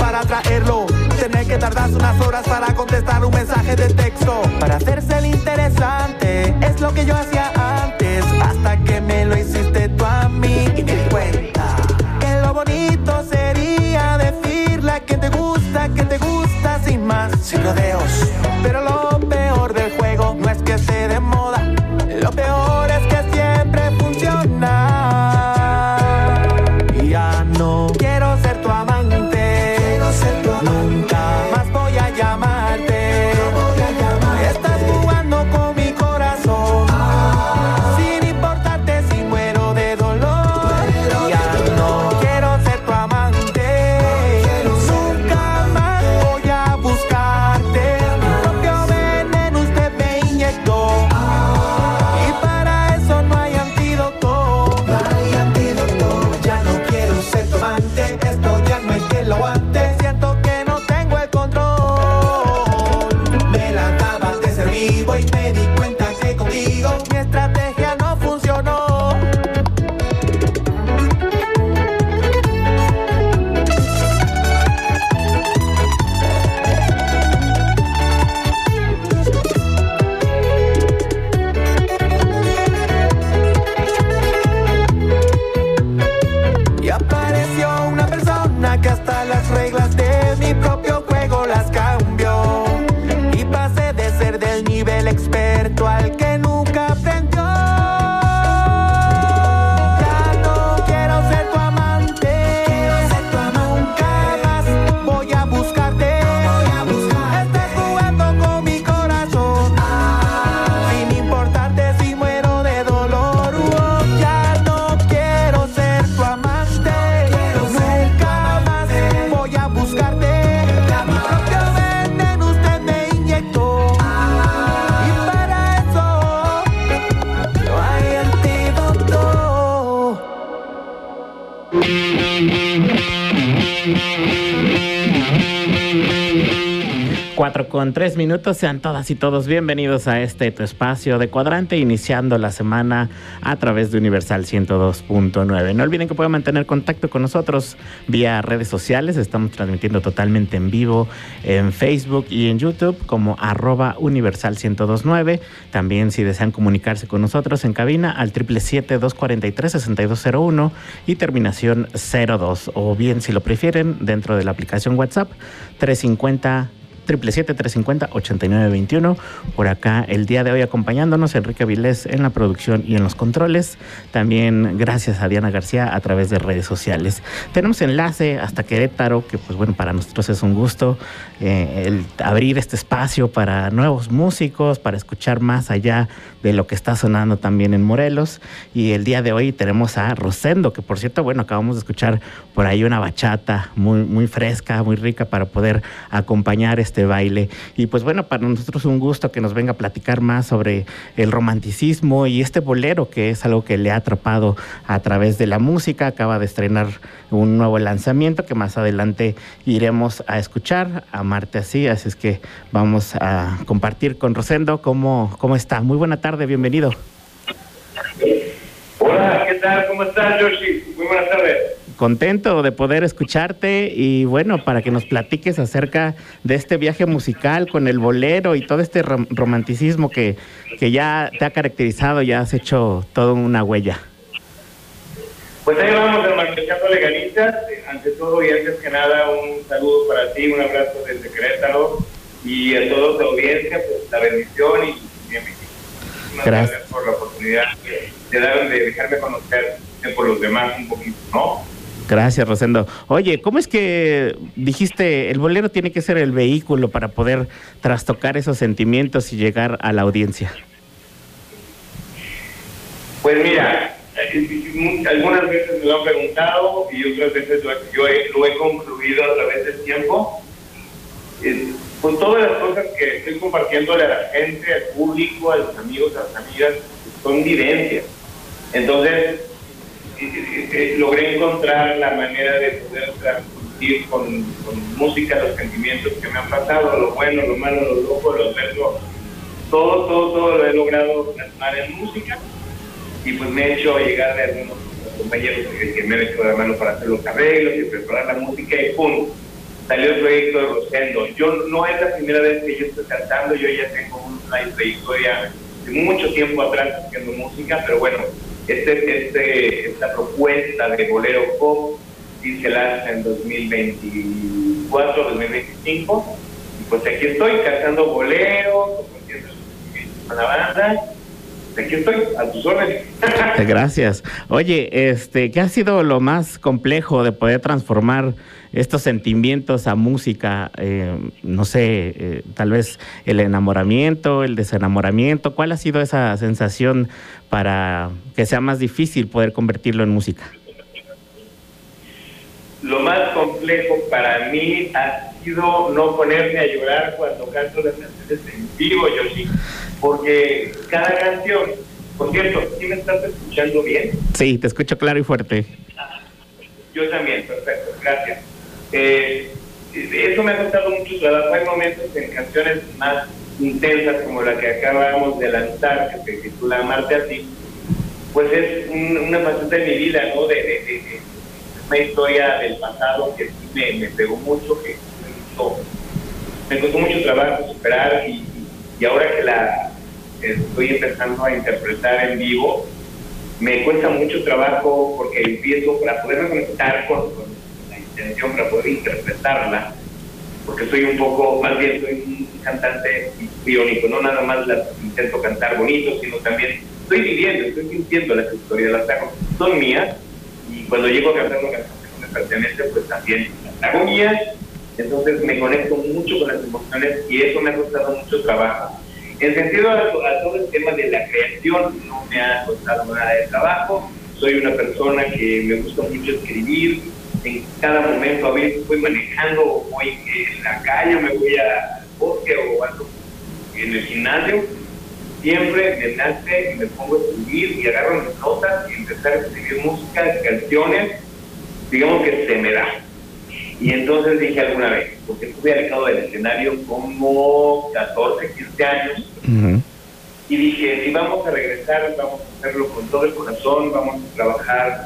para traerlo. Tener que tardarse unas horas para contestar un mensaje de texto. Para hacerse el interesante, es lo que yo hacía antes. Hasta que me lo hiciste tú a mí y me di cuenta que lo bonito sería decirle a quien te gusta sin más, sin rodeos. Pero lo peor del juego no es que esté de moda, lo peor es que siempre funciona. Y ya no quiero ser tu amante, nunca más voy a llamarte. Estás jugando con mi corazón, sin importarte si muero de dolor. Ya no quiero ser tu amante, nunca más voy a buscarte. Mi propio veneno usted me inyectó, y para eso no hay antídoto. Ya no quiero ser tu amante, esto ya no hay quien lo aguante. Siento que no tengo el control. Me la daba de ser vivo y me di cuenta que contigo mi estrategia no funcionó. Y apareció una persona que hasta las reglas de mi propio juego las cambió. Y pasé de ser del nivel experto al que nunca aprendió. Ya no quiero ser tu amante, nunca más voy a buscarte. Estás jugando con mi corazón, sin importarte si muero de dolor. Ya no quiero ser tu amante, nunca más voy a buscarte. Mi propio veneno usted me inyectó, y para eso no hay antídoto. 4:03, sean todas y todos bienvenidos a tu espacio de Cuadrante, iniciando la semana a través de Universal 102.9. No olviden que pueden mantener contacto con nosotros vía redes sociales. Estamos transmitiendo totalmente en vivo en Facebook y en YouTube como @Universal 102.9. También, si desean comunicarse con nosotros en cabina, al 777-243-6201 y terminación 02, o bien, si lo prefieren, dentro de la aplicación WhatsApp 777-350-8921. Por acá el día de hoy acompañándonos Enrique Vilés en la producción y en los controles. También gracias a Diana García a través de redes sociales. Tenemos enlace hasta Querétaro, que pues bueno, para nosotros es un gusto el abrir este espacio para nuevos músicos, para escuchar más allá de lo que está sonando también en Morelos. Y el día de hoy tenemos a Rosendo, que por cierto, bueno, acabamos de escuchar por ahí una bachata muy, muy fresca, muy rica para poder acompañar este baile. Y pues bueno, para nosotros un gusto que nos venga a platicar más sobre el romanticismo y este bolero, que es algo que le ha atrapado a través de la música. Acaba de estrenar un nuevo lanzamiento que más adelante iremos a escuchar, Amarte Así. Así es que vamos a compartir con Rosendo. ¿Cómo está? Muy buena tarde, bienvenido. Hola, ¿qué tal? ¿Cómo estás, Yoshi? Muy buenas tardes. Contento de poder escucharte y bueno, para que nos platiques acerca de este viaje musical con el bolero y todo este romanticismo que ya te ha caracterizado, ya has hecho toda una huella. Pues ahí vamos, hermano, echando legalistas. Ante todo y antes que nada, un saludo para ti, un abrazo desde Querétaro y a toda tu audiencia, pues la bendición y bienvenido. Gracias por la oportunidad de dejarme conocer por los demás un poquito, ¿no? Gracias, Rosendo. Oye, ¿cómo es que dijiste el bolero tiene que ser el vehículo para poder trastocar esos sentimientos y llegar a la audiencia? Pues mira, algunas veces me lo han preguntado y otras veces yo lo he concluido a través del tiempo. Pues todas las cosas que estoy compartiéndole a la gente, al público, a los amigos, a las amigas, son vivencias. Entonces, logré encontrar la manera de poder transmitir con música los sentimientos que me han pasado, lo bueno, lo malo, lo loco, lo adverso. Todo lo he logrado plasmar en música y pues me he hecho llegar de algunos compañeros que me han hecho la mano para hacer los arreglos y preparar la música y ¡pum! salió el proyecto de Rosendo. Yo no es la primera vez que yo estoy cantando, yo ya tengo una trayectoria de mucho tiempo atrás haciendo música, pero bueno, esta propuesta de bolero pop sí se lanza en 2024, 2025, y pues aquí estoy cantando bolero, compartiendo con la banda. Aquí estoy, a tus órdenes. Gracias. Oye, ¿qué ha sido lo más complejo de poder transformar estos sentimientos a música? No sé, tal vez el enamoramiento, el desenamoramiento. ¿Cuál ha sido esa sensación para que sea más difícil poder convertirlo en música? Lo más complejo para mí ha sido no ponerme a llorar cuando canto las canciones en vivo, Yoshi. Porque cada canción, por cierto, ¿sí me estás escuchando bien? Sí, te escucho claro y fuerte. Yo también, perfecto, gracias. Eso me ha costado mucho trabajo. Hay momentos en canciones más intensas como la que acabamos de lanzar, que se titula Amarte a ti, pues es una faceta de mi vida, ¿no? De una historia del pasado que sí me pegó mucho, que me costó mucho trabajo superar y ahora que la estoy empezando a interpretar en vivo, me cuesta mucho trabajo porque empiezo para poder conectar con la intención, para poder interpretarla, porque soy un poco, más bien soy un cantante biónico, no nada más las intento cantar bonito, sino también estoy viviendo, estoy sintiendo las historias, las hago, son mías, y cuando llego a cantar una canción que no me pertenece, pues también las hago mías. Entonces me conecto mucho con las emociones y eso me ha costado mucho trabajo. En sentido a todo el tema de la creación, no me ha costado nada de trabajo. Soy una persona que me gusta mucho escribir. En cada momento, a veces voy manejando, o voy en la calle, me voy al bosque o algo en el gimnasio. Siempre me nace y me pongo a escribir y agarro mis notas y empezar a escribir música, canciones, digamos que se me da. Y entonces dije alguna vez, porque estuve alejado del escenario como 14, 15 años, y dije, si vamos a regresar, vamos a hacerlo con todo el corazón, vamos a trabajar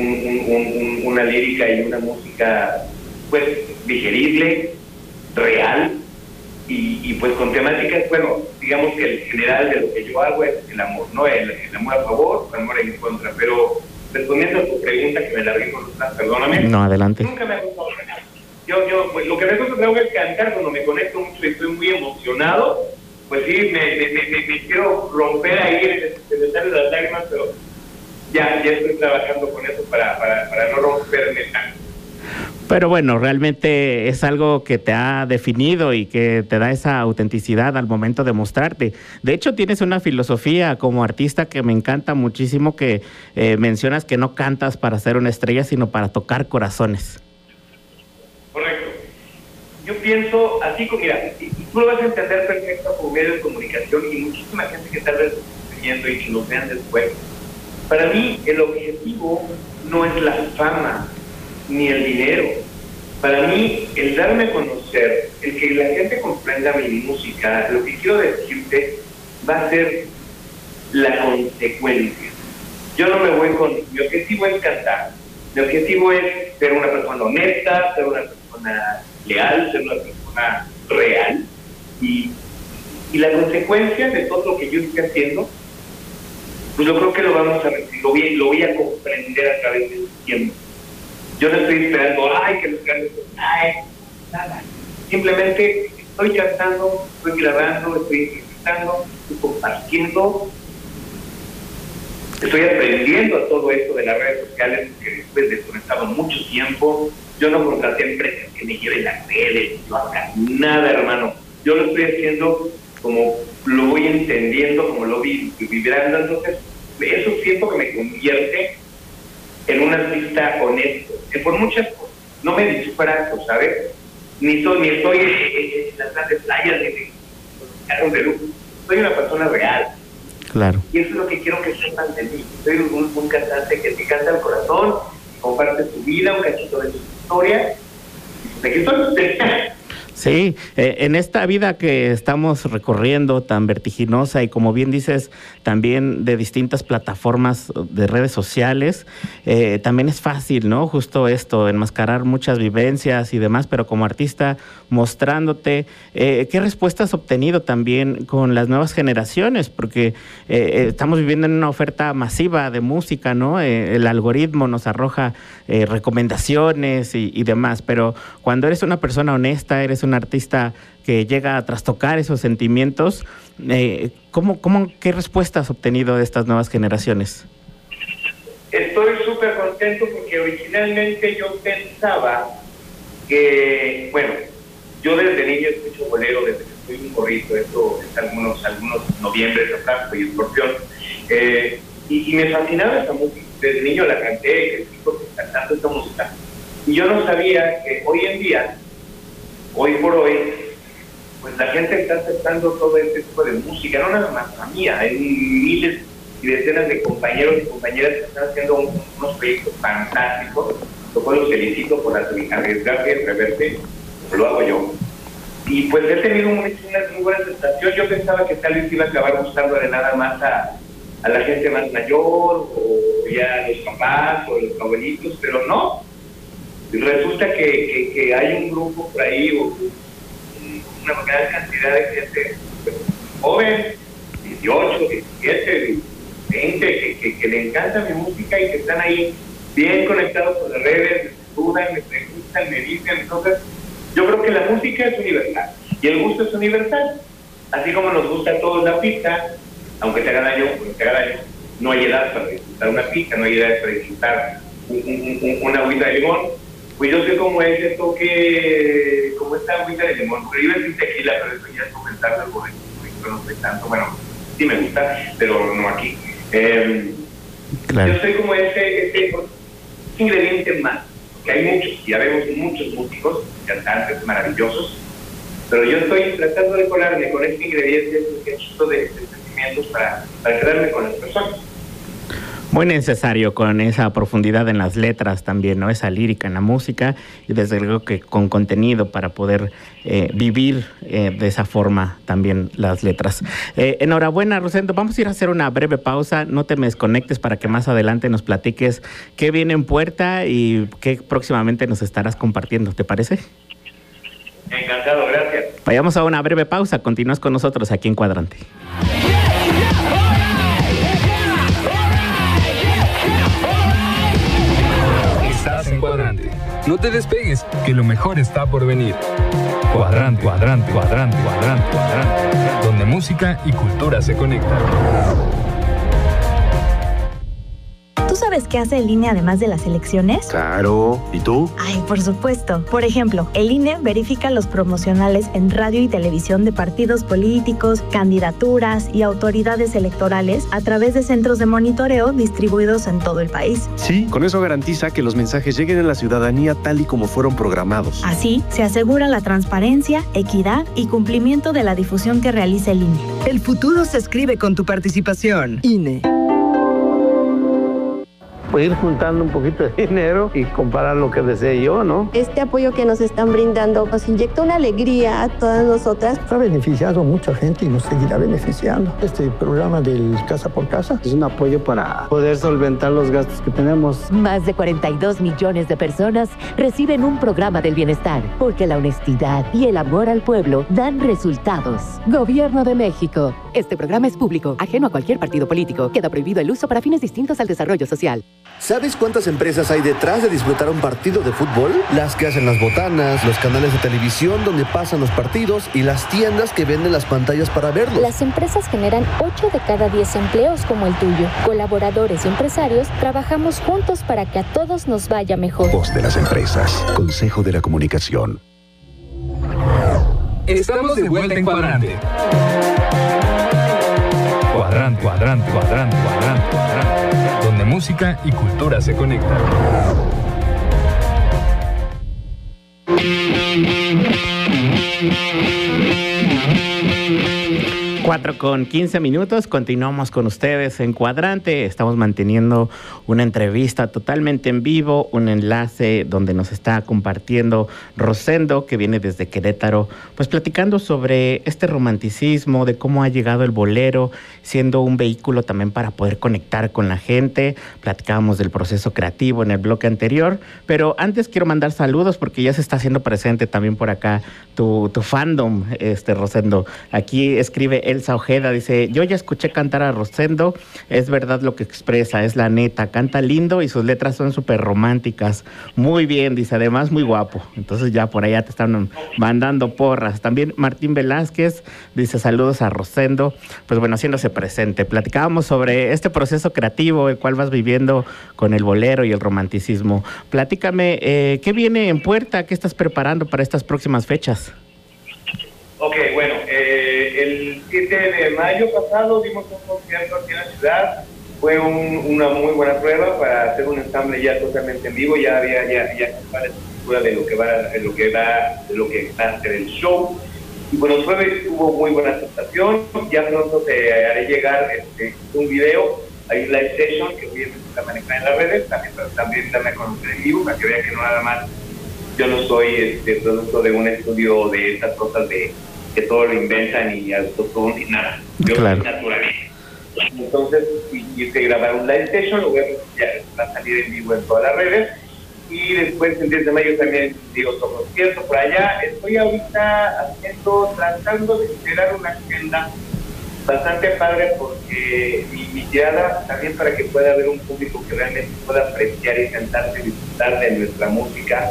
una lírica y una música, pues, digerible, real, y pues con temáticas, bueno, digamos que el general de lo que yo hago es el amor, ¿no? El amor a favor, el amor en contra, pero respondiendo a tu pregunta, que me largué con otras, perdóname. No, adelante. Nunca me ha gustado cantar. Pues, lo que me gusta trabajo es cantar cuando me conecto mucho y estoy muy emocionado. Pues sí, me quiero romper ahí, me salen las lágrimas, pero ya estoy trabajando con eso para no romperme tanto. Pero bueno, realmente es algo que te ha definido y que te da esa autenticidad al momento de mostrarte. De hecho, tienes una filosofía como artista que me encanta muchísimo, que mencionas que no cantas para ser una estrella, sino para tocar corazones. Correcto. Yo pienso así, mira, y tú lo vas a entender perfecto como medio de comunicación y muchísima gente que tal vez esté viendo y que nos vean después. Para mí, el objetivo no es la fama ni el dinero. Para mí, el darme a conocer, el que la gente comprenda mi música, lo que quiero decirte va a ser la consecuencia. Yo no me voy con... Mi objetivo es cantar. Mi objetivo es ser una persona honesta, ser una persona leal, ser una persona real. Y la consecuencia de todo lo que yo estoy haciendo, pues yo creo que lo vamos a recibir, lo voy a comprender a través del tiempo. Yo no estoy esperando, que los cantos, nada. Simplemente estoy cantando, estoy grabando, estoy interpretando, estoy compartiendo. Estoy aprendiendo a todo esto de las redes sociales, porque después de conectado mucho tiempo, yo no contraté empresas que me lleven las redes, yo haga nada, hermano. Yo lo estoy haciendo como lo voy entendiendo, como lo voy vibrando. Entonces, eso siento que me convierte en un artista honesto, que por muchas cosas no me disfrazo, ¿sabes? Ni estoy en las grandes playas, ni en los carros de lujo. Soy una persona real. Claro. Y eso es lo que quiero que sepan de mí. Soy un cantante que te canta el corazón, comparte su vida, un cachito de su historia. Y pues aquí estoy. Sí, en esta vida que estamos recorriendo tan vertiginosa y como bien dices, también de distintas plataformas de redes sociales, también es fácil, ¿no? Justo esto, enmascarar muchas vivencias y demás, pero como artista mostrándote, ¿qué respuesta has obtenido también con las nuevas generaciones? Porque estamos viviendo en una oferta masiva de música, ¿no? El algoritmo nos arroja recomendaciones y demás, pero cuando eres una persona honesta, eres un artista que llega a trastocar esos sentimientos, ¿qué respuesta has obtenido de estas nuevas generaciones? Estoy súper contento porque originalmente yo pensaba que, bueno, yo desde niño escucho bolero, desde que soy un morrito, esto es algunos noviembres atrás, soy escorpión, y me fascinaba esta música, desde niño la canté, cantando esta música, y yo no sabía que hoy en día, hoy por hoy, pues la gente está aceptando todo este tipo de música, no nada más la mía, hay miles y decenas de compañeros y compañeras que están haciendo unos proyectos fantásticos, lo cual los felicito por arriesgarse y atreverse, lo hago yo. Y pues he tenido una muy buena aceptación. Yo pensaba que tal vez iba a acabar gustándole nada más a la gente más mayor, o ya a los papás o los abuelitos, pero no. Resulta que hay un grupo por ahí, o una gran cantidad de gente pues, joven, 18, 17, 20, que le encanta mi música y que están ahí bien conectados con las redes, me saludan, me preguntan, me dicen. Entonces, yo creo que la música es universal y el gusto es universal. Así como nos gusta a todos la pizza, aunque te haga daño, no hay edad para disfrutar una pizza, no hay edad para disfrutar una agüita de limón. Pues yo sé cómo es esto como esta agüita de limón, pero iba a decir tequila, pero eso ya es comentarlo, porque no sé tanto, bueno, sí me gusta, pero no aquí. Claro. Yo soy como ese ingrediente más, que hay muchos, ya vemos muchos músicos, cantantes maravillosos, pero yo estoy tratando de colarme con este ingrediente, este cachito de sentimientos para quedarme con las personas. Muy necesario con esa profundidad en las letras también, ¿no? Esa lírica en la música y desde luego que con contenido para poder vivir de esa forma también las letras. Enhorabuena, Rosendo. Vamos a ir a hacer una breve pausa. No te me desconectes para que más adelante nos platiques qué viene en puerta y qué próximamente nos estarás compartiendo. ¿Te parece? Encantado, gracias. Vayamos a una breve pausa. Continúas con nosotros aquí en Cuadrante. En Cuadrante. No te despegues, que lo mejor está por venir. Cuadrante, cuadrante, cuadrante, cuadrante, cuadrante, donde música y cultura se conectan. ¿Tú sabes qué hace el INE además de las elecciones? Claro. ¿Y tú? Ay, por supuesto. Por ejemplo, el INE verifica los promocionales en radio y televisión de partidos políticos, candidaturas y autoridades electorales a través de centros de monitoreo distribuidos en todo el país. Sí, con eso garantiza que los mensajes lleguen a la ciudadanía tal y como fueron programados. Así, se asegura la transparencia, equidad y cumplimiento de la difusión que realiza el INE. El futuro se escribe con tu participación. INE. Pues ir juntando un poquito de dinero y comparar lo que desee yo, ¿no? Este apoyo que nos están brindando nos inyecta una alegría a todas nosotras. Ha beneficiado a mucha gente y nos seguirá beneficiando. Este programa del Casa por Casa es un apoyo para poder solventar los gastos que tenemos. Más de 42 millones de personas reciben un programa del bienestar, porque la honestidad y el amor al pueblo dan resultados. Gobierno de México. Este programa es público, ajeno a cualquier partido político. Queda prohibido el uso para fines distintos al desarrollo social. ¿Sabes cuántas empresas hay detrás de disfrutar un partido de fútbol? Las que hacen las botanas, los canales de televisión donde pasan los partidos y las tiendas que venden las pantallas para verlos. Las empresas generan 8 de cada 10 empleos como el tuyo. Colaboradores y empresarios trabajamos juntos para que a todos nos vaya mejor. Voz de las empresas. Consejo de la Comunicación. Estamos de vuelta en Cuadrante. Cuadrante, cuadrante, cuadrante, cuadrante, cuadrante, donde música y cultura se conectan. 4:15, continuamos con ustedes en Cuadrante. Estamos manteniendo una entrevista totalmente en vivo, un enlace donde nos está compartiendo Rosendo, que viene desde Querétaro, pues platicando sobre este romanticismo, de cómo ha llegado el bolero, siendo un vehículo también para poder conectar con la gente. Platicábamos del proceso creativo en el bloque anterior, pero antes quiero mandar saludos porque ya se está haciendo presente también por acá tu fandom, Rosendo. Aquí escribe Elsa Ojeda, dice: yo ya escuché cantar a Rosendo, es verdad lo que expresa, es la neta, canta lindo y sus letras son súper románticas. Muy bien, dice, además muy guapo. Entonces ya por allá te están mandando porras. También Martín Velázquez dice: saludos a Rosendo. Pues bueno, haciéndose presente. Platicábamos sobre este proceso creativo, el cual vas viviendo con el bolero y el romanticismo. Platícame, ¿qué viene en puerta? ¿Qué estás preparando para estas próximas fechas? Ok, bueno, el 7 de mayo pasado dimos un concierto aquí en la ciudad. Fue una muy buena prueba para hacer un ensamble ya totalmente en vivo. Ya había la estructura de lo que va a ser el show. Y bueno, tuvo muy buena aceptación. Ya pronto te haré llegar un video. Hay un live session que obviamente está manejada en las redes. También dame a conocer en vivo para que vean que no nada más yo no soy producto de un estudio de estas cosas de que todo lo inventan y autotune ni nada. Yo soy naturalista. Entonces, y se grabará un live session, ya va a salir en vivo en todas las redes. Y después, el 10 de mayo también digo otro concierto por allá. Estoy ahorita tratando de generar una agenda bastante padre, porque mi tirada también para que pueda haber un público que realmente pueda apreciar y sentarse y disfrutar de nuestra música,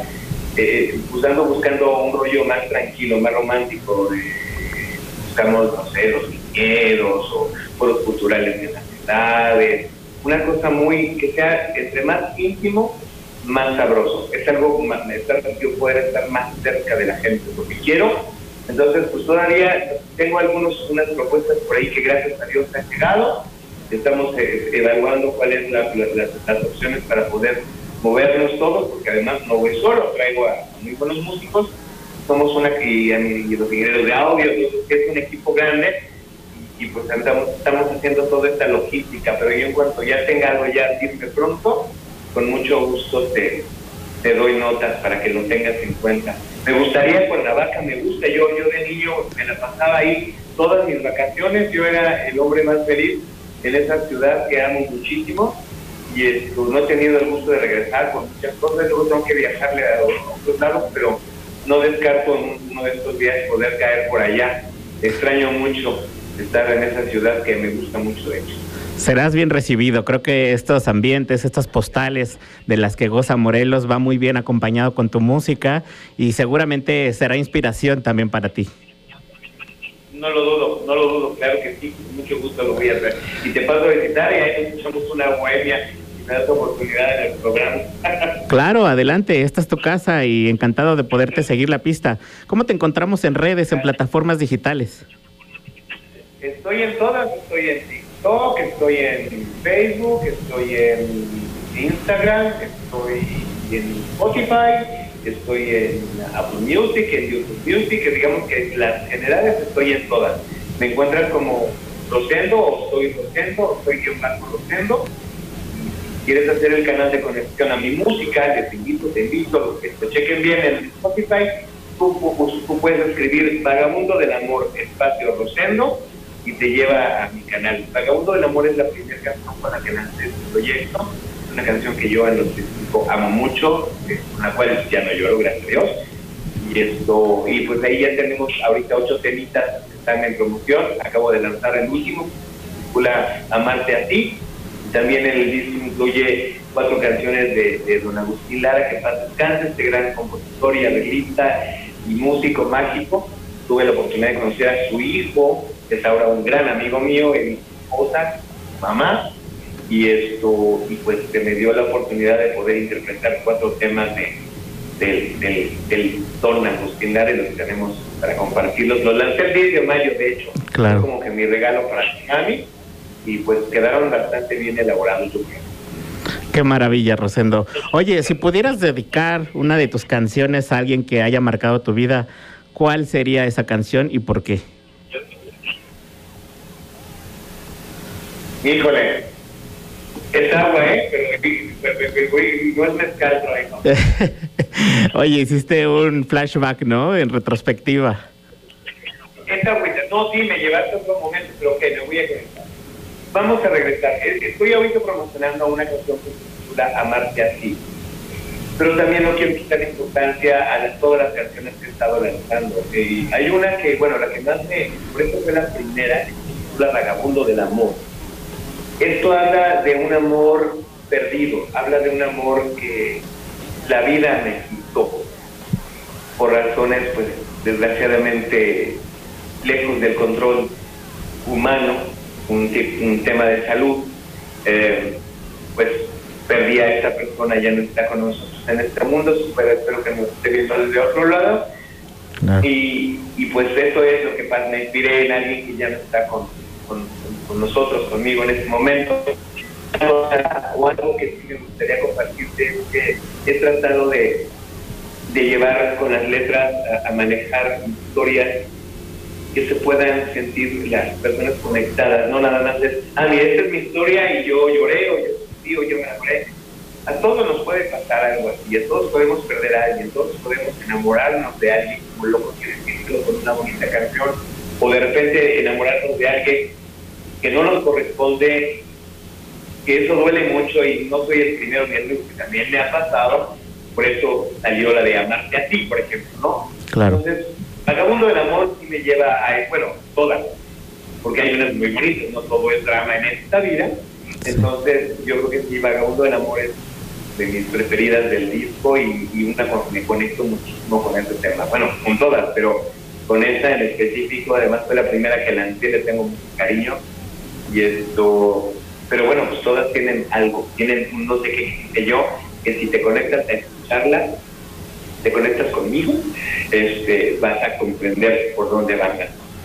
buscando un rollo más tranquilo, más romántico. Buscamos, no sé, los viñedos o foros culturales en las ciudades, una cosa que sea entre más íntimo, más sabroso. Es algo que yo poder estar más cerca de la gente, porque quiero. Entonces, pues todavía tengo unas propuestas por ahí que gracias a Dios han llegado. Estamos evaluando cuáles las opciones para poder movernos todos, porque además no voy solo, traigo a muy buenos músicos. Somos y los ingenieros de audio, que es un equipo grande, y pues estamos haciendo toda esta logística. Pero yo, en cuanto ya tenga algo ya firme pronto, con mucho gusto te doy notas para que lo tengas en cuenta. Me gustaría Cuernavaca, me gusta. Yo de niño me la pasaba ahí todas mis vacaciones. Yo era el hombre más feliz en esa ciudad que amo muchísimo, y no he tenido el gusto de regresar con muchas cosas. Luego tengo que viajarle a otros lados, pero no descarto en uno de estos días poder caer por allá. Extraño mucho estar en esa ciudad que me gusta mucho, de hecho. Serás bien recibido. Creo que estos ambientes, estas postales de las que goza Morelos va muy bien acompañado con tu música, y seguramente será inspiración también para ti. No lo dudo, claro que sí, con mucho gusto lo voy a hacer. Y te paso a visitar y ahí nos echamos una bohemia y me das oportunidad en el programa. Claro, adelante, esta es tu casa y encantado de poderte seguir la pista. ¿Cómo te encontramos en redes, en plataformas digitales? Estoy en todas, estoy en TikTok, estoy en Facebook, estoy en Instagram, estoy en Spotify, estoy en Apple Music, en YouTube Music, que digamos que las generales estoy en todas. Me encuentras como Rosendo, o soy Rosendo, o soy Rosendo. Si quieres hacer el canal de conexión a mi música, te invito a los que lo chequen bien en Spotify. Tú puedes escribir Vagabundo del Amor, espacio Rosendo, y te lleva a mi canal. Vagabundo del Amor es la primera canción con la que lancé este proyecto. Es una canción que yo en los específico amo mucho, con la cual ya no lloro, gracias a Dios. Y pues ahí ya tenemos ahorita 8 temitas que están en promoción. Acabo de lanzar el último, titula Amarte a ti. También el disco incluye 4 canciones de don Agustín Lara, que paz descanse, este gran compositor y arreglista y músico mágico. Tuve la oportunidad de conocer a su hijo, que es ahora un gran amigo mío, y mi esposa, mamá, y pues se me dio la oportunidad de poder interpretar 4 temas del don Agustín Lara, y los tenemos para compartirlos. Los lancé el 10 de mayo, de hecho. Claro. Fue como que mi regalo para mami, y pues quedaron bastante bien elaborados, yo creo. Qué maravilla, Rosendo. Oye, si pudieras dedicar una de tus canciones a alguien que haya marcado tu vida, ¿cuál sería esa canción y por qué? Híjole, es agua, pero no es mezcal, pero no. Oye, hiciste un flashback, ¿no? En retrospectiva. Esta agüita, no, sí, me llevaste a otro momento, pero ok, me voy a conectar. Vamos a regresar. Estoy ahorita promocionando una canción que se titula Amarte Así, pero también no quiero quitar importancia a todas las canciones que he estado lanzando. Hay una que, bueno, la que más por eso fue la primera, que se titula Vagabundo del Amor. Esto habla de un amor perdido, habla de un amor que la vida me quitó por razones, pues, desgraciadamente lejos del control humano, un tema de salud, pues perdí a esta persona, ya no está con nosotros en este mundo, espero que nos esté viendo desde otro lado. No. Y pues eso es lo que pasa, me inspiré en alguien que ya no está con nosotros, conmigo en este momento. O algo que sí me gustaría compartirte es que he tratado de llevar con las letras a manejar historias que se puedan sentir las personas conectadas, no nada más es, mira, esta es mi historia y yo lloré, o yo sufrí, o yo me enamoré. A todos nos puede pasar algo así, a todos podemos perder a alguien, todos podemos enamorarnos de alguien como loco quiere decirlo con una bonita canción, o de repente enamorarnos de alguien que no nos corresponde, que eso duele mucho y no soy el primero ni el único, que también me ha pasado, por eso salió la de Amarte Así, por ejemplo, ¿no? Claro. Entonces, Vagabundo del Amor sí me lleva a, bueno, todas, porque hay unas muy bonitas, no todo es drama en esta vida. Entonces yo creo que sí, Vagabundo del Amor es de mis preferidas del disco y una con que me conecto muchísimo con este tema. Bueno, con todas, pero con esta en específico, además fue la primera que lancé, le tengo mucho cariño. Y esto, pero bueno, pues todas tienen algo, tienen un no sé qué sé yo, que si te conectas a escucharlas, te conectas conmigo, vas a comprender por dónde van.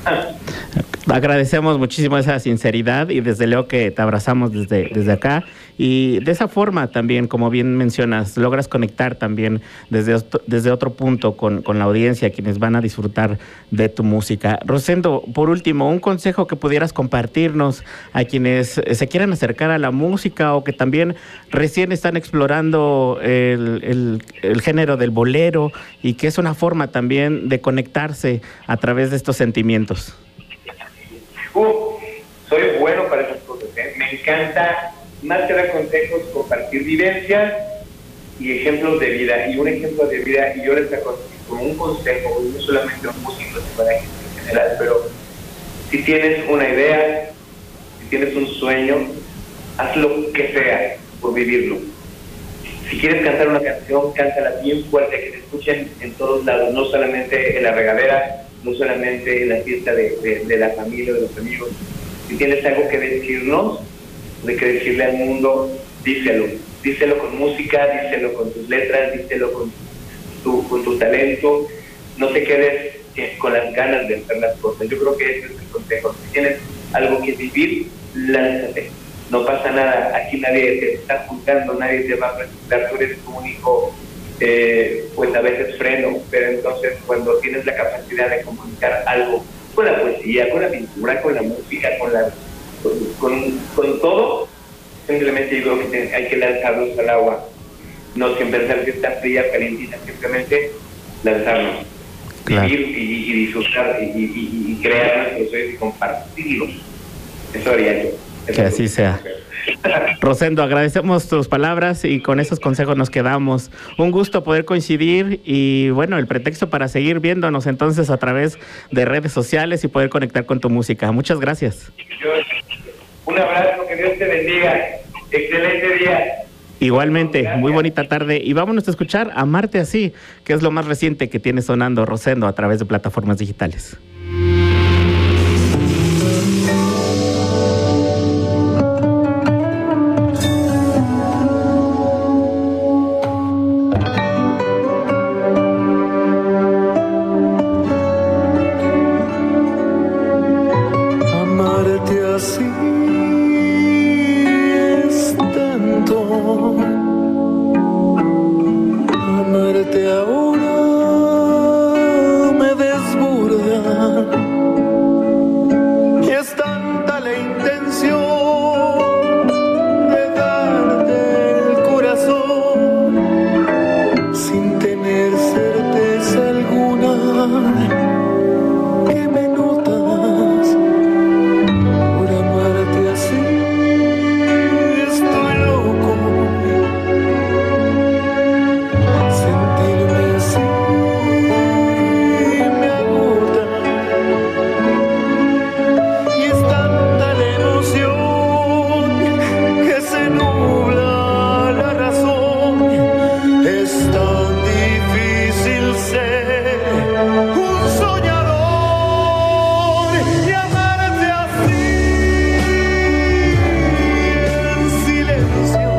Agradecemos muchísimo esa sinceridad y desde luego que te abrazamos desde acá y de esa forma también, como bien mencionas, logras conectar también desde otro punto con la audiencia, quienes van a disfrutar de tu música. Rosendo, por último, un consejo que pudieras compartirnos a quienes se quieran acercar a la música o que también recién están explorando el género del bolero y que es una forma también de conectarse a través de estos sentimientos. Soy bueno para esas cosas, ¿eh? Me encanta, más que dar consejos, compartir vivencias y ejemplos de vida. Y un ejemplo de vida, y yo les saco como un consejo, no solamente a un músico, sino para gente en general, pero si tienes una idea, si tienes un sueño, haz lo que sea por vivirlo. Si quieres cantar una canción, cántala bien fuerte, que te escuchen en todos lados, no solamente en la regadera, no solamente en la fiesta de la familia, de los amigos. Si tienes algo que decirnos, de que decirle al mundo, díselo con música, díselo con tus letras, díselo con tu talento. No te quedes con las ganas de hacer las cosas. Yo creo que ese es el consejo. Si tienes algo que vivir, lánzate. No pasa nada, aquí nadie te está juzgando, nadie te va a preguntar, tú eres tu único pues a veces freno, pero entonces cuando tienes la capacidad de comunicar algo con la poesía, con la pintura, con la música, con todo, simplemente yo creo que hay que lanzarlos al agua, no sin pensar que está fría, calientita, simplemente lanzarlos, claro. Vivir y disfrutar y crear nuestros sueños y compartirlos. Eso haría yo. Que así sea. Rosendo, agradecemos tus palabras y con esos consejos nos quedamos. Un gusto poder coincidir y bueno, el pretexto para seguir viéndonos entonces a través de redes sociales y poder conectar con tu música. Muchas gracias. Un abrazo, que Dios te bendiga. Excelente día. Igualmente, gracias. Muy bonita tarde y vámonos a escuchar Amarte Así, que es lo más reciente que tiene sonando Rosendo a través de plataformas digitales. Amarte ahora me desborda. que me notas por amarte así. Estoy loco, sentirme así me agota, y es tanta la emoción que se nubla la razón. Es tan difícil ser un soñador y amarte así en silencio.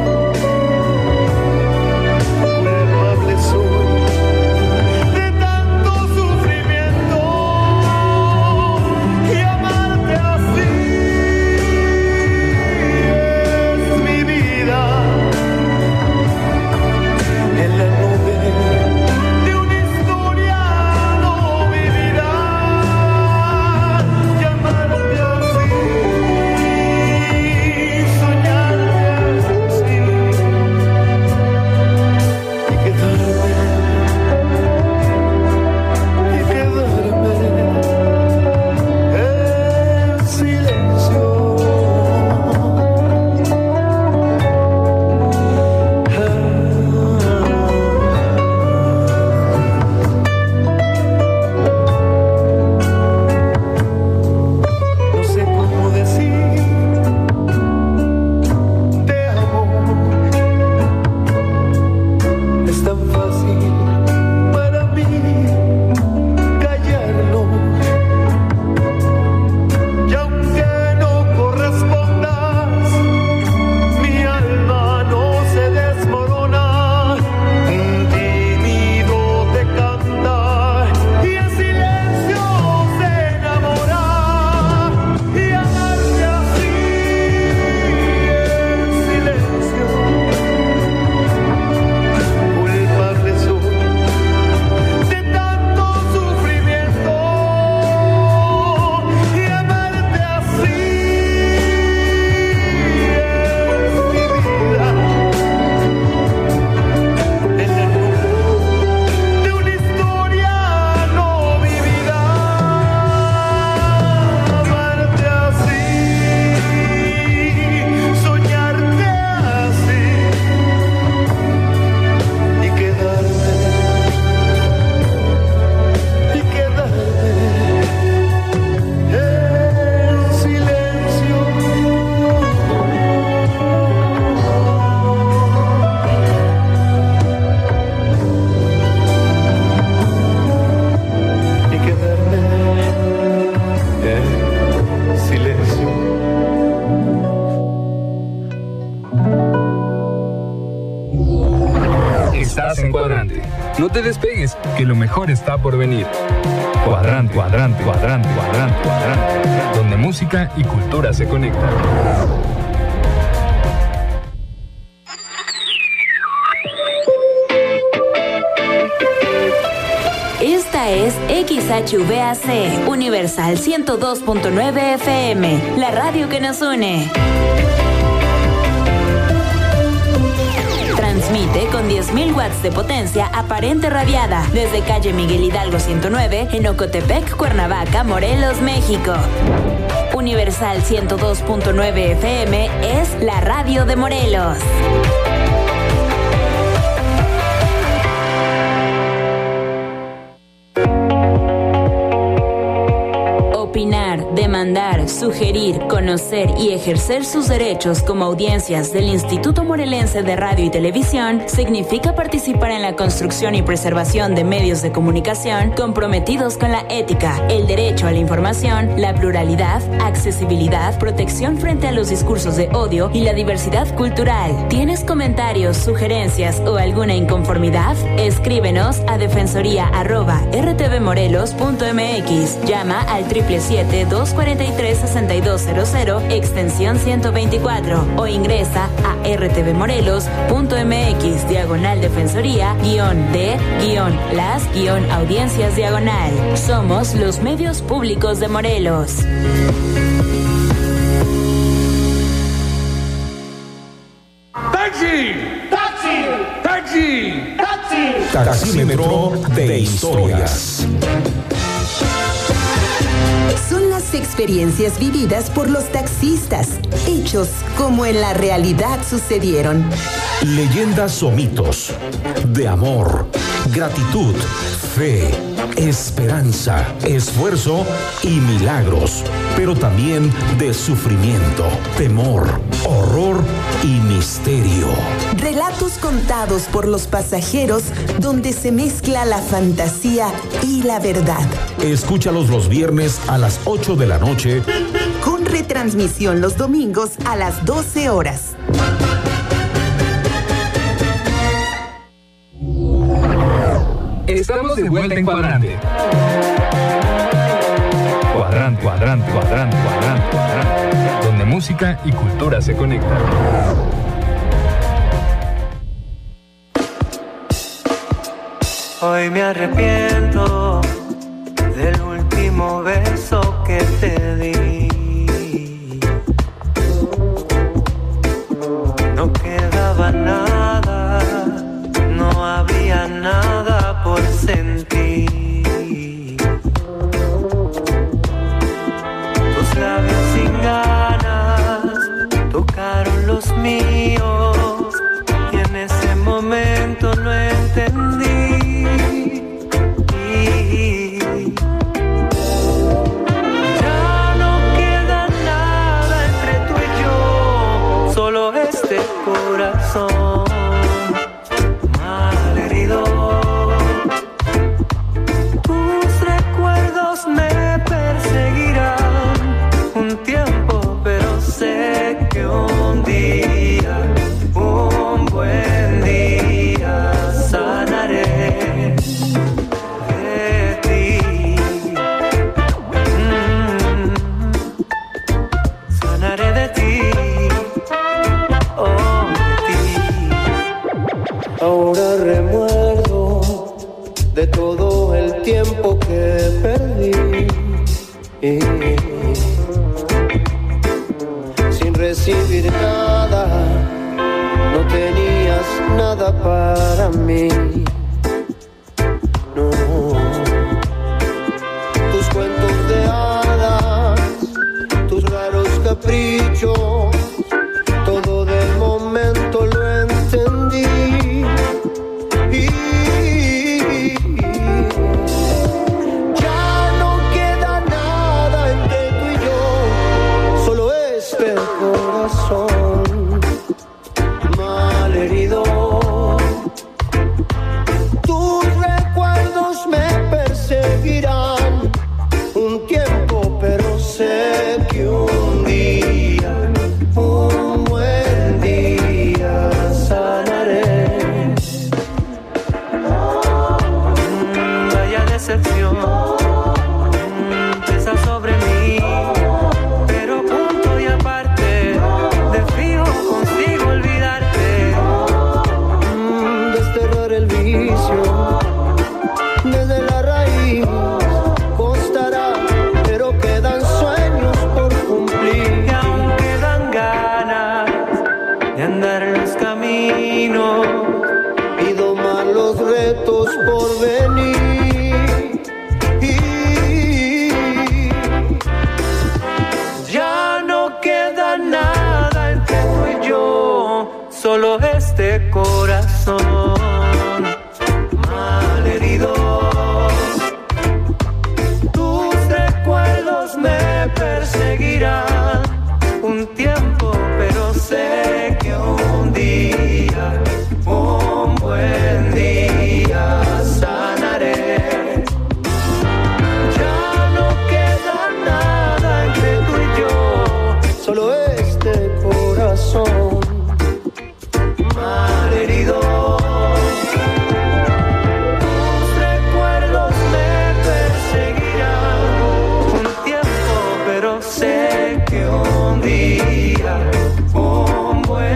Culpable soy de tanto sufrimiento y amarte así es mi vida. En la nube de una historia no vivirá, y amarte así, soñarte así, y quedarme en silencio. No sé cómo decir te amo. Es tan fácil para mí callarlo, y aunque no correspondas, mi alma no se desmorona. Tímido te canta y en silencio se enamora, y amarte así en silencio. Culpable soy de tanto sufrimiento y amarte así es mi vida. En la nube de una historia no vivirá, amarte así, soñarte así, y quedarme en silencio. Y quedarme en silencio. Estás en Cuadrante. No te despegues, que lo mejor está por venir. Cuadrante, cuadrante, cuadrante, cuadrante, cuadrante. Donde música y cultura se conectan. Esta es XHVAC, Universal 102.9 FM, la radio que nos une. Transmite con 10.000 watts de potencia aparente radiada desde calle Miguel Hidalgo 109 en Ocotepec, Cuernavaca, Morelos, México. Universal 102.9 FM es la radio de Morelos. Opinar, demandar, sugerir, conocer y ejercer sus derechos como audiencias del Instituto Morelense de Radio y Televisión significa participar en la construcción y preservación de medios de comunicación comprometidos con la ética, el derecho a la información, la pluralidad, accesibilidad, protección frente a los discursos de odio y la diversidad cultural. ¿Tienes comentarios, sugerencias o alguna inconformidad? Escríbenos a defensoría@rtvmorelos.mx. Llama al 777-243-6200, extensión 124, o ingresa a rtvmorelos.mx/de-las-audiencias-. Somos los medios públicos de Morelos. ¡Taxi! ¡Taxi! ¡Taxi! ¡Taxi! Taxímetro de historias. Son las experiencias vividas por los taxistas, hechos como en la realidad sucedieron. Leyendas o mitos de amor, gratitud, fe, esperanza, esfuerzo y milagros, pero también de sufrimiento, temor, horror y misterio. Relatos contados por los pasajeros donde se mezcla la fantasía y la verdad. Escúchalos los viernes a las 8 de la noche. Con retransmisión los domingos a las 12 horas. Estamos de vuelta en Cuadrante. Cuadrante, cuadrante, cuadrante, cuadrante, cuadrante. Donde música y cultura se conectan. Hoy me arrepiento del último beso que te di. No quedaba nada, no había nada por sentir. Tus labios sin ganas tocaron los míos y en ese momento no entendí. Ya no queda nada entre tú y yo, solo este corazón malherido. Tus recuerdos me perseguirán un tiempo, pero sé que un día, un buen día, sanaré de ti. Sanaré de ti. Oh, de ti. Ahora remuerdo de todo el tiempo que perdí. Sin recibir nada, no tenías nada para mí. No. Tus cuentos de hadas, tus raros caprichos, todo del momento lo entendí. Ya no queda nada entre tú y yo, solo este corazón malherido. Tus recuerdos me perseguirán un tiempo, pero sé que un día, un buen día, sanaré. Vaya decepción, pesa sobre mí, pero punto y aparte, de fijo consigo olvidarte. Desterrar el vicio desde la raíz costará, pero quedan sueños por cumplir. Y aún quedan ganas de andar en los caminos y domar los retos por venir. Ya no queda nada entre tú y yo, solo este corazón malherido. Tus recuerdos me perseguirán un tiempo, pero sé que un día, un buen día, sanaré. Ya no queda nada entre tú y yo, solo este corazón malherido. Tus recuerdos me perseguirán un tiempo, pero sé que un día, un buen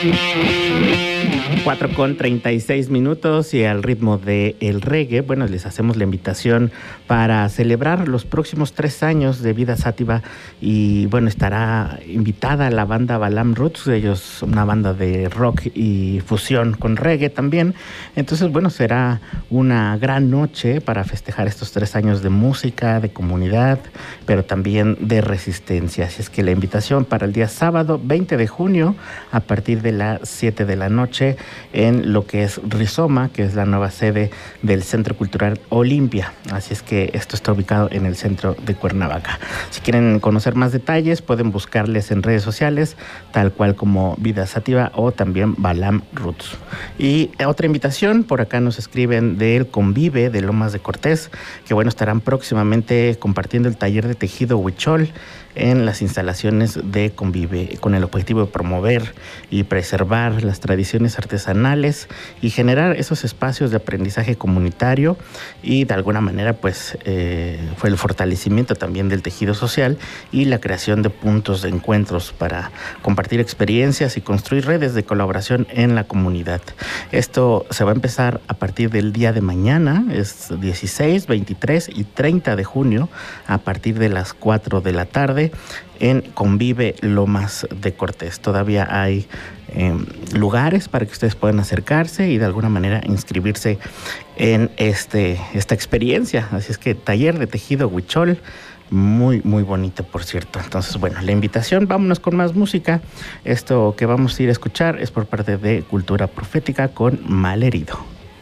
4:36 y al ritmo del reggae, bueno, les hacemos la invitación para celebrar los próximos 3 años de Vida Sativa y bueno, estará invitada la banda Balam Roots, ellos son una banda de rock y fusión con reggae también, entonces bueno, será una gran noche para festejar estos 3 años de música, de comunidad, pero también de resistencia, así es que la invitación para el día sábado 20 de junio a partir de las 7 de la noche en lo que es Rizoma, que es la nueva sede del Centro Cultural Olimpia. Así es que esto está ubicado en el centro de Cuernavaca. Si quieren conocer más detalles, pueden buscarles en redes sociales, tal cual como Vida Sativa o también Balam Roots. Y otra invitación, por acá nos escriben del Convive de Lomas de Cortés, que bueno, estarán próximamente compartiendo el taller de tejido huichol en las instalaciones de Convive, con el objetivo de promover y preservar las tradiciones artesanales y generar esos espacios de aprendizaje comunitario y de alguna manera pues fue el fortalecimiento también del tejido social y la creación de puntos de encuentros para compartir experiencias y construir redes de colaboración en la comunidad. Esto se va a empezar a partir del día de mañana, es 16, 23 y 30 de junio a partir de las 4 de la tarde en Convive Lomas de Cortés. Todavía hay lugares para que ustedes puedan acercarse y de alguna manera inscribirse en esta experiencia. Así es que taller de tejido huichol, muy, muy bonito, por cierto. Entonces, bueno, la invitación, vámonos con más música. Esto que vamos a ir a escuchar es por parte de Cultura Profética con Malherido.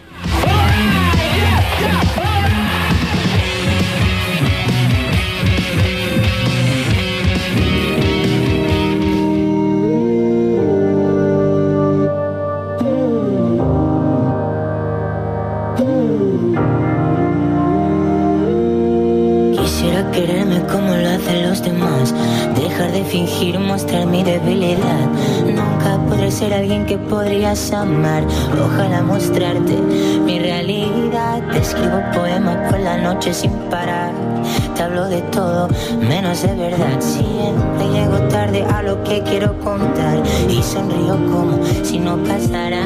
Quererme como lo hacen los demás, dejar de fingir, mostrar mi debilidad. Nunca podré ser alguien que podrías amar. Ojalá mostrarte mi realidad. Te escribo poemas por la noche sin parar. Te hablo de todo, menos de verdad. Siempre llego tarde a lo que quiero contar y sonrío como si no pasara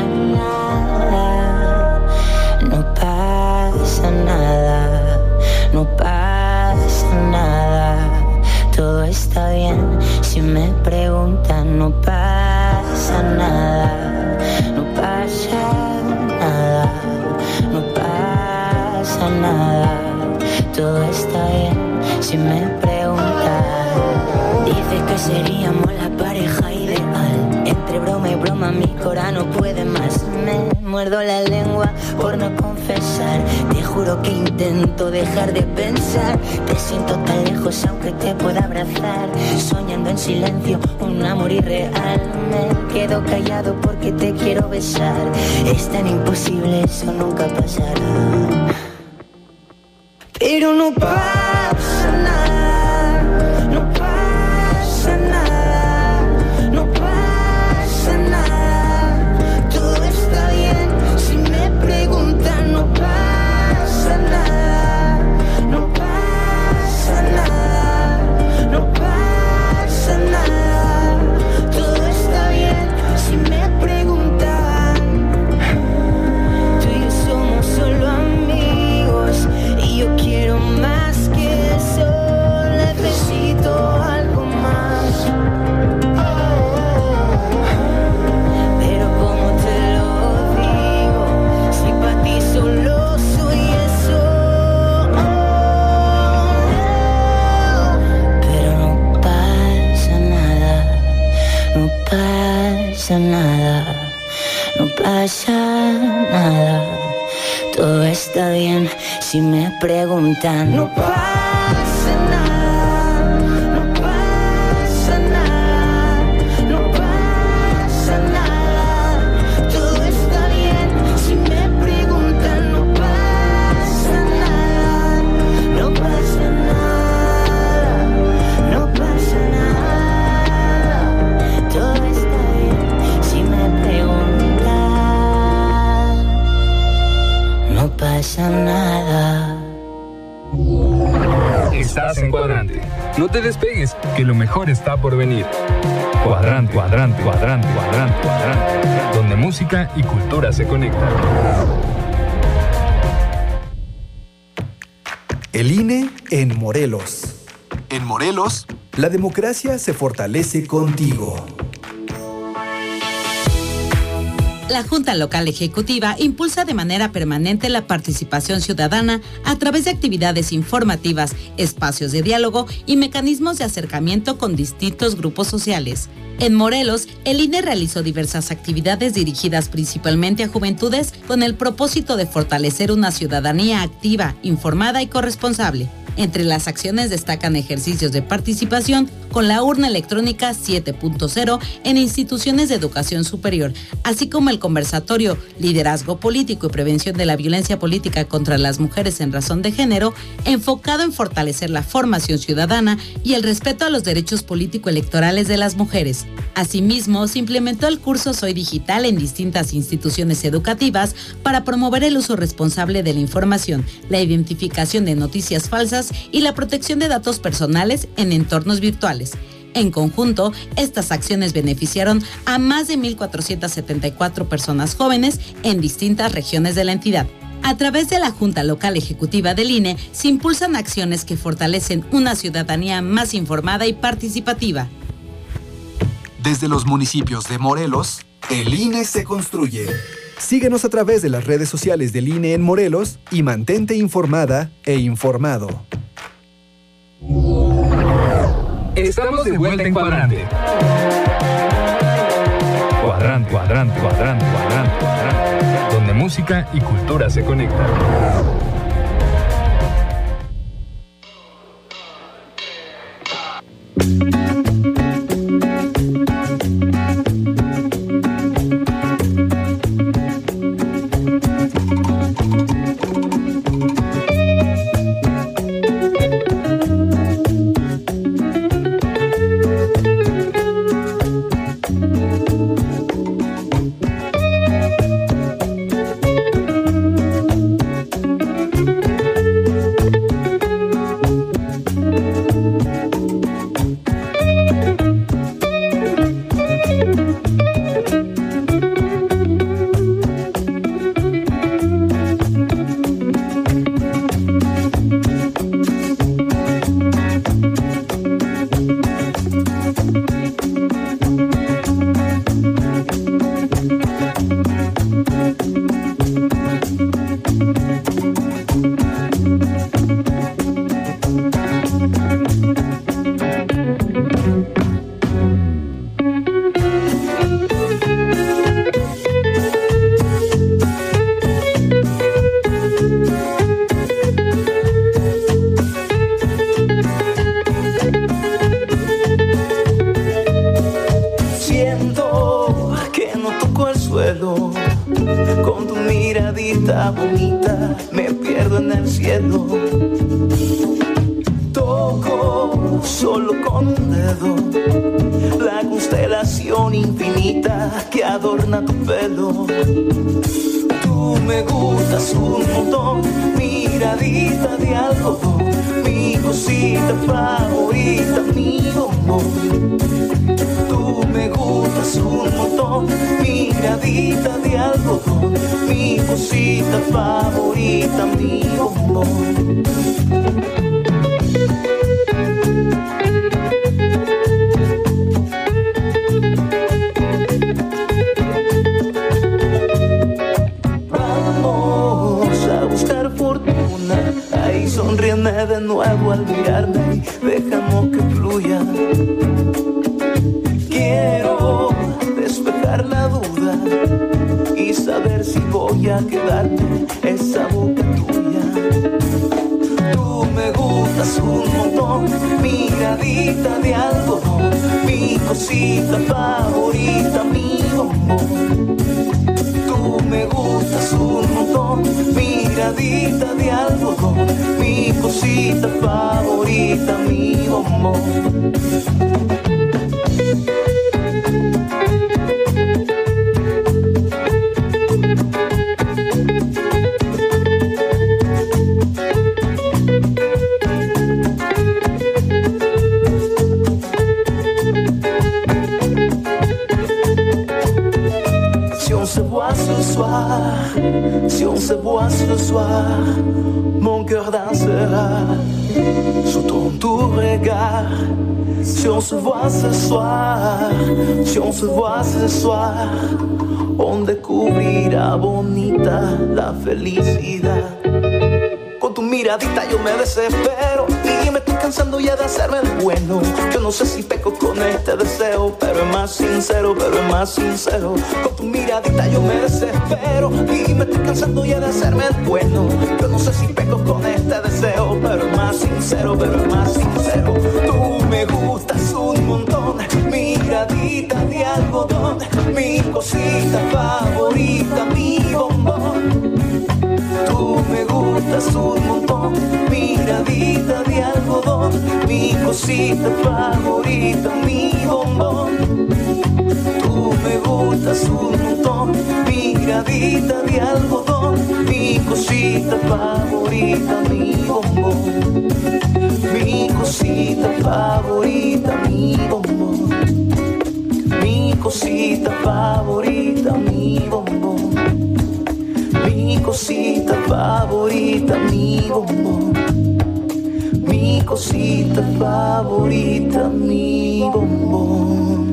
nada. No pasa nada, no pasa nada, todo está bien. Si me preguntan, no pasa nada, no pasa nada, no pasa nada, todo está bien. Si me preguntan, dices que seríamos la pareja ideal. Entre broma y broma mi cora no puede más. Me muerdo la lengua por no confesar. Te juro que intento dejar de pensar. Te siento tan lejos aunque te pueda abrazar. Soñando en silencio un amor irreal. Me quedo callado porque te quiero besar. Es tan imposible, eso nunca pasará. Pero no pasa nada, no pasa nada, no pasa nada, todo está bien. Si me preguntan, no pasa nada, no pasa nada, no pasa nada, todo está bien. Si me preguntan, tú y yo somos solo amigos y yo quiero más que eso, necesito algo más. Pero como te lo digo, si para ti solo soy eso. Pero no pasa nada, no pasa nada, no pasa nada, todo está bien. Si me preguntan, no pasa nada, no pasa nada, no pasa nada, todo está bien. Si me preguntan, no pasa nada, no pasa nada, no pasa nada, todo está bien. Si me preguntan, no pasa nada. Estás en Cuadrante. No te despegues, que lo mejor está por venir. Cuadrante, cuadrante, cuadrante, cuadrante, cuadrante. Donde música y cultura se conectan. El INE en Morelos. En Morelos, la democracia se fortalece contigo. La Junta Local Ejecutiva impulsa de manera permanente la participación ciudadana a través de actividades informativas, espacios de diálogo y mecanismos de acercamiento con distintos grupos sociales. En Morelos, el INE realizó diversas actividades dirigidas principalmente a juventudes con el propósito de fortalecer una ciudadanía activa, informada y corresponsable. Entre las acciones destacan ejercicios de participación con la urna electrónica 7.0 en instituciones de educación superior, así como el conversatorio Liderazgo Político y Prevención de la Violencia Política contra las Mujeres en Razón de Género, enfocado en fortalecer la formación ciudadana y el respeto a los derechos político-electorales de las mujeres. Asimismo, se implementó el curso Soy Digital en distintas instituciones educativas para promover el uso responsable de la información, la identificación de noticias falsas y la protección de datos personales en entornos virtuales. En conjunto, estas acciones beneficiaron a más de 1,474 personas jóvenes en distintas regiones de la entidad. A través de la Junta Local Ejecutiva del INE se impulsan acciones que fortalecen una ciudadanía más informada y participativa. Desde los municipios de Morelos, el INE se construye. Síguenos a través de las redes sociales del INE en Morelos y mantente informada e informado. Estamos de vuelta en Cuadrante. Cuadrante, cuadrante, cuadrante, cuadrante, cuadrante. Donde música y cultura se conectan. De nuevo al mirarme, dejamos que fluya. Quiero despejar la duda y saber si voy a quedarme esa boca tuya. Tú me gustas un montón, miradita de algodón, mi cosita favorita, mi bombón. Tú me gustas un montón, miradita de algodón, mi cosita favorita, mi bombón. Si on se voit ce soir, si on se voit ce soir, mon cœur dansera sous ton doux regard. Si on se voit ce soir, si on se voit ce soir, on descubrirá bonita la felicidad. Con tu miradita yo me desespero y me estoy cansando ya de hacerme el bueno. Yo no sé si peco con este deseo, pero es más sincero, pero es más sincero. Con tu miradita yo me desespero y me estoy cansando ya de hacerme el bueno. Yo no sé si peco con este deseo, pero es más sincero, pero es más sincero. Tú me gustas un montón, miradita de algodón, mi cosita favorita, mi bombón. Tú me gustas un montón, miradita de algodón, mi cosita favorita, mi bombón. Tú me gustas un montón, miradita de algodón, mi cosita favorita, mi bombón. Mi cosita favorita, mi bombón. Mi cosita favorita, mi bombón. Mi cosita favorita, mi bombón. Mi cosita favorita, mi bombón.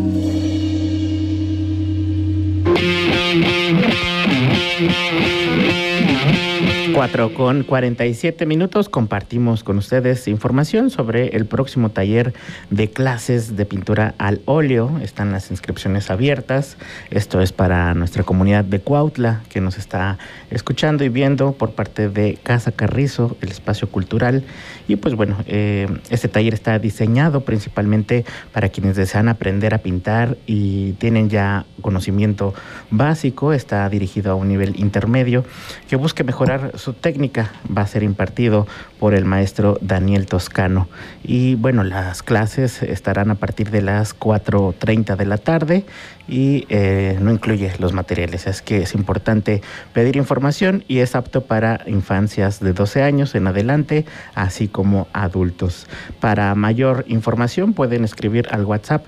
4:47 compartimos con ustedes información sobre el próximo taller de clases de pintura al óleo. Están las inscripciones abiertas. Esto es para nuestra comunidad de Cuautla, que nos está escuchando y viendo por parte de Casa Carrizo, el espacio cultural. Y pues bueno, este taller está diseñado principalmente para quienes desean aprender a pintar y tienen ya conocimiento básico. Está dirigido a un nivel intermedio que busque mejorar su técnica. Va a ser impartido por el maestro Daniel Toscano. Y bueno, las clases estarán a partir de las 4:30 de la tarde y no incluye los materiales. Es que es importante pedir información y es apto para infancias de 12 años en adelante, así como adultos. Para mayor información pueden escribir al WhatsApp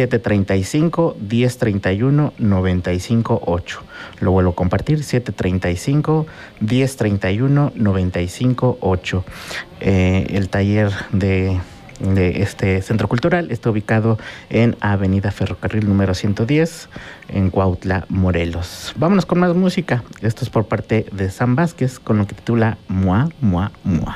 735-1031-958. Lo vuelvo a compartir, 735-1031-958. El taller de este centro cultural está ubicado en Avenida Ferrocarril número 110 en Cuautla, Morelos. Vámonos con más música. Esto es por parte de Sam Vázquez con lo que titula Mua, Mua, Mua.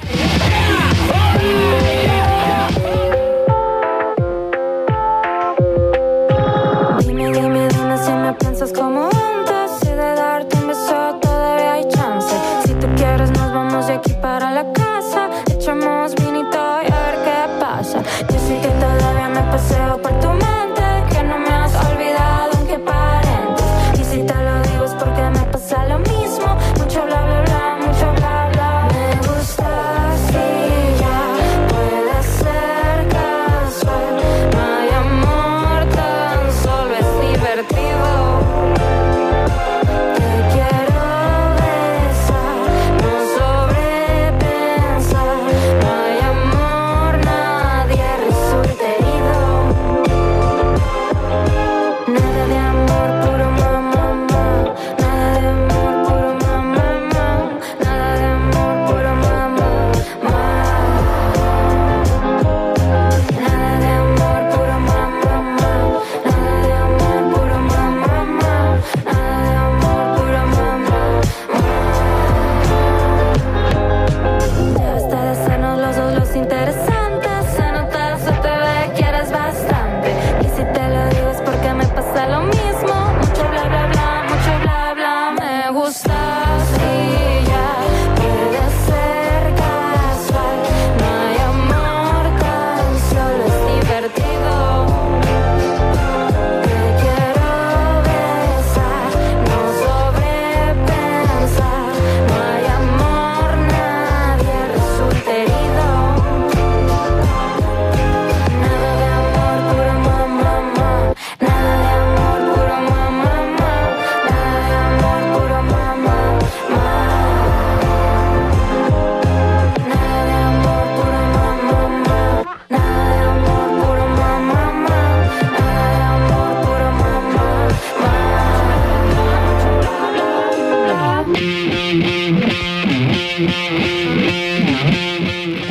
Dime, dime, dime si me piensas como antes. Si de darte un beso todavía hay chance. Si tú quieres nos vamos de aquí para la casa. Echamos vinito y a ver qué pasa. Yo sé que todavía me paseo por tu mente, que no me has olvidado aunque parentes. Y si te lo digo es porque me pasa lo mismo. Mucho bla bla bla, mucho bla bla. Me gusta así.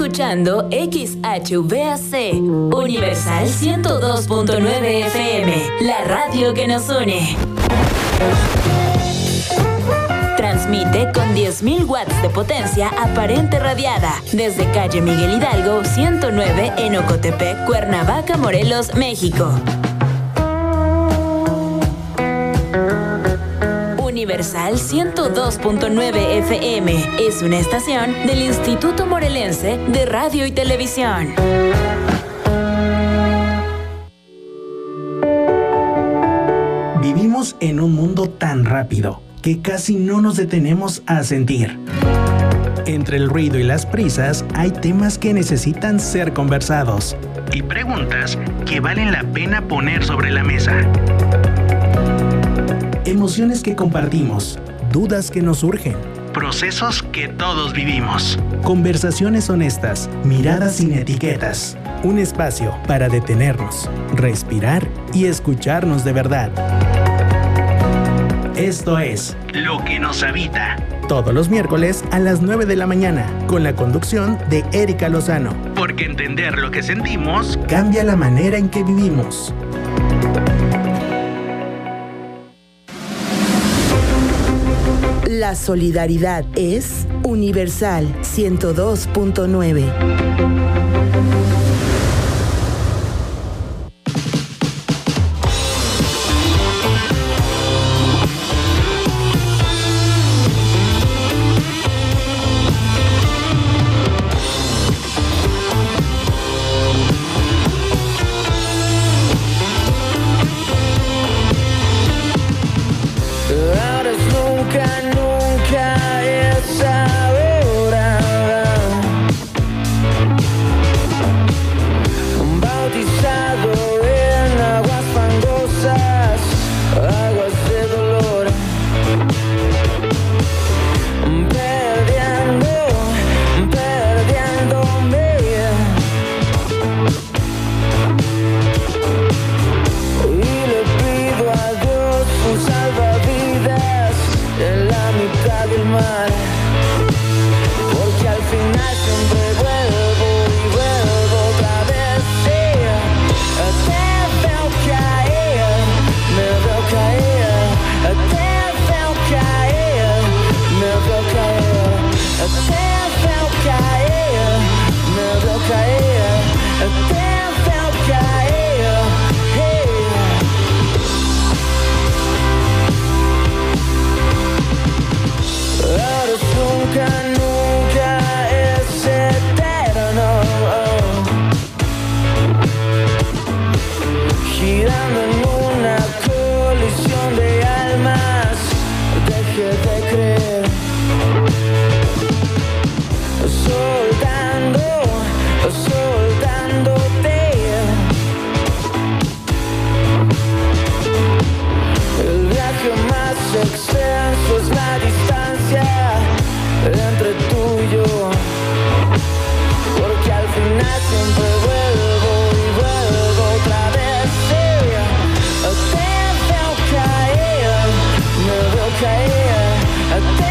escuchando XHVAC, Universal 102.9 FM, la radio que nos une. Transmite con 10.000 watts de potencia aparente radiada desde calle Miguel Hidalgo 109 en Ocotepec, Cuernavaca, Morelos, México. Universal 102.9 FM es una estación del Instituto Morelense de Radio y Televisión. Vivimos en un mundo tan rápido que casi no nos detenemos a sentir. Entre el ruido y las prisas hay temas que necesitan ser conversados y preguntas que valen la pena poner sobre la mesa. Emociones que compartimos, dudas que nos surgen, procesos que todos vivimos. Conversaciones honestas, miradas sin etiquetas. Un espacio para detenernos, respirar y escucharnos de verdad. Esto es Lo que nos habita. Todos los miércoles a las 9 de la mañana, con la conducción de Erika Lozano. Porque entender lo que sentimos cambia la manera en que vivimos. La solidaridad es Universal 102.9. Te veo caer.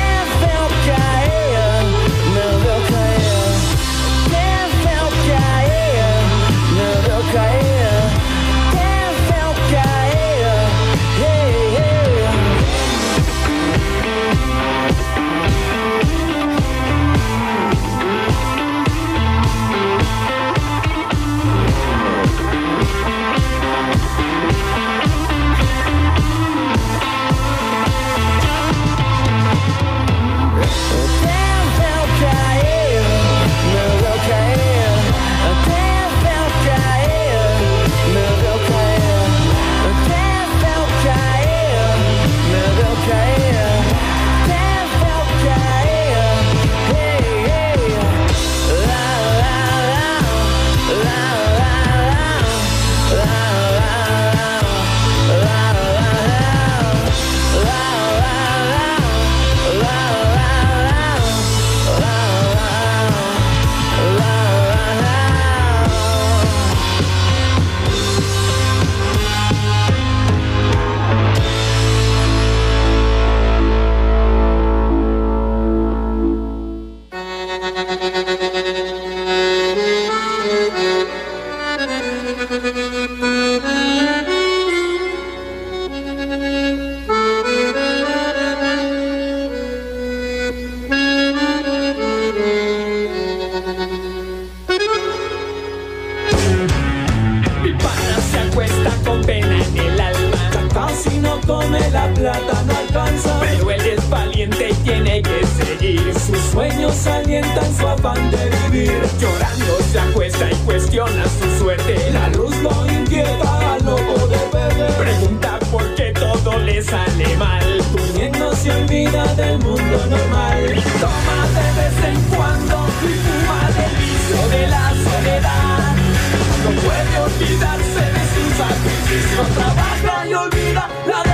plata no alcanza, pero él es valiente y tiene que seguir. Sus sueños alientan su afán de vivir. Llorando se acuesta y cuestiona su suerte. La luz lo inquieta al no poder ver. Pregunta por qué todo le sale mal. Durmiendo se olvida del mundo normal. Toma de vez en cuando y fuma del vicio de la soledad. No puede olvidarse de su sacrificio. Trabaja y olvida la